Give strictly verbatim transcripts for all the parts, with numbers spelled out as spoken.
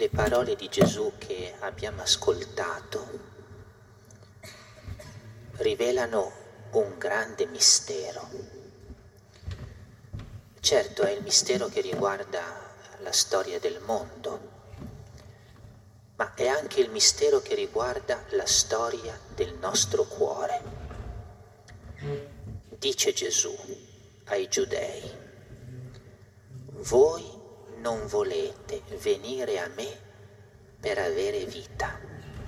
Le parole di Gesù che abbiamo ascoltato rivelano un grande mistero. Certo, è il mistero che riguarda la storia del mondo, ma è anche il mistero che riguarda la storia del nostro cuore. Dice Gesù ai Giudei: voi non volete venire a me per avere vita.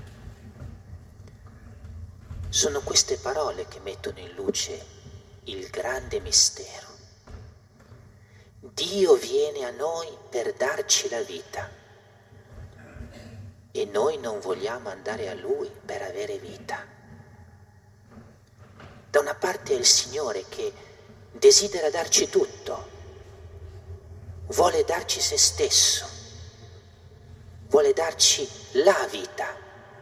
Sono queste parole che mettono in luce il grande mistero. Dio viene a noi per darci la vita e noi non vogliamo andare a Lui per avere vita. Da una parte è il Signore che desidera darci tutto, vuole darci se stesso, vuole darci la vita,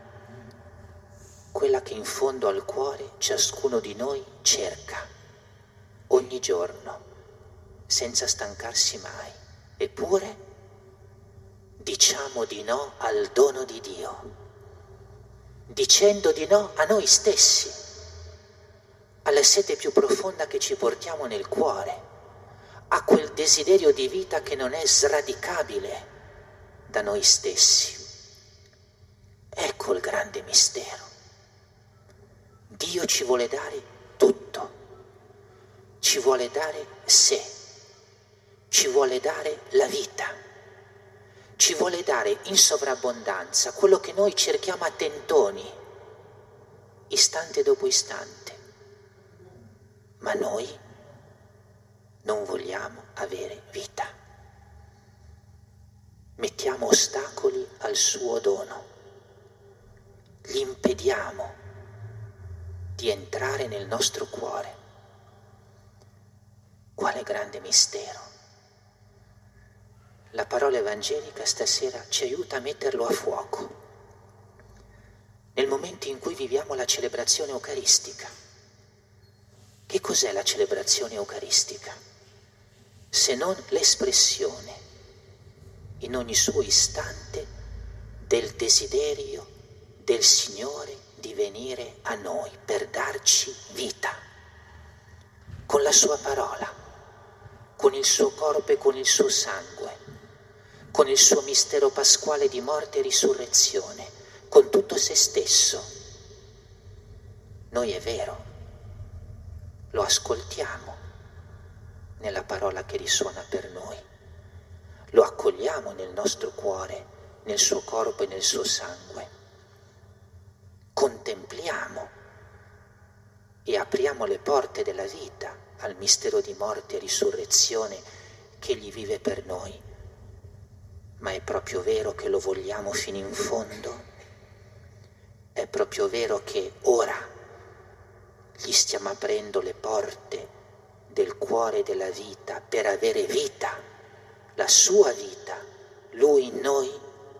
quella che in fondo al cuore ciascuno di noi cerca ogni giorno, senza stancarsi mai. Eppure diciamo di no al dono di Dio, dicendo di no a noi stessi, alla sete più profonda che ci portiamo nel cuore, a quel desiderio di vita che non è sradicabile da noi stessi. Ecco il grande mistero. Dio ci vuole dare tutto, ci vuole dare sé, ci vuole dare la vita, ci vuole dare in sovrabbondanza quello che noi cerchiamo a tentoni, istante dopo istante, ma noi non vogliamo avere vita. Mettiamo ostacoli al suo dono, gli impediamo di entrare nel nostro cuore. Quale grande mistero! La parola evangelica stasera ci aiuta a metterlo a fuoco nel momento in cui viviamo la celebrazione eucaristica. Che cos'è la celebrazione eucaristica? Se non l'espressione in ogni suo istante del desiderio del Signore di venire a noi per darci vita, con la sua parola, con il suo corpo e con il suo sangue, con il suo mistero pasquale di morte e risurrezione, con tutto se stesso. Noi è vero, lo ascoltiamo nella parola che risuona per noi, lo accogliamo nel nostro cuore, nel suo corpo e nel suo sangue, contempliamo e apriamo le porte della vita al mistero di morte e risurrezione che egli vive per noi. Ma è proprio vero che lo vogliamo fino in fondo? È proprio vero che ora gli stiamo aprendo le porte del cuore della vita per avere vita, la sua vita, lui in noi?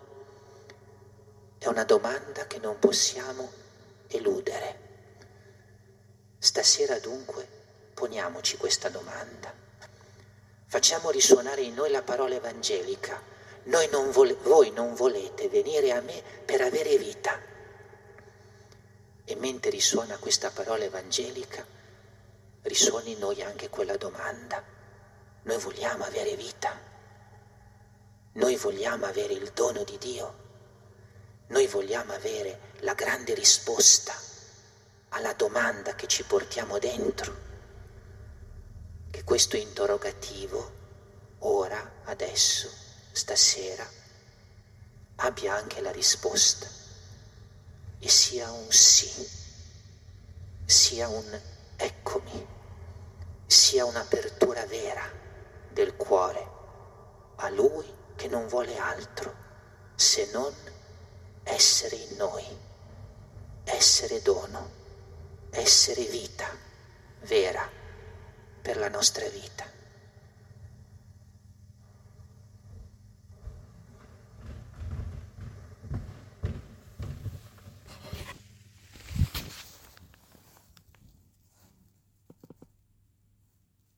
È una domanda che non possiamo eludere. Stasera dunque poniamoci questa domanda. Facciamo risuonare in noi la parola evangelica. Noi non vole- voi non volete venire a me per avere vita. E mentre risuona questa parola evangelica, risuoni in noi anche quella domanda. Noi vogliamo avere vita. Noi vogliamo avere il dono di Dio. Noi vogliamo avere la grande risposta alla domanda che ci portiamo dentro. Che questo interrogativo, ora, adesso, stasera, abbia anche la risposta e sia un sì, sia un eccomi, sia un'apertura vera del cuore a Lui che non vuole altro se non essere in noi, essere dono, essere vita vera per la nostra vita.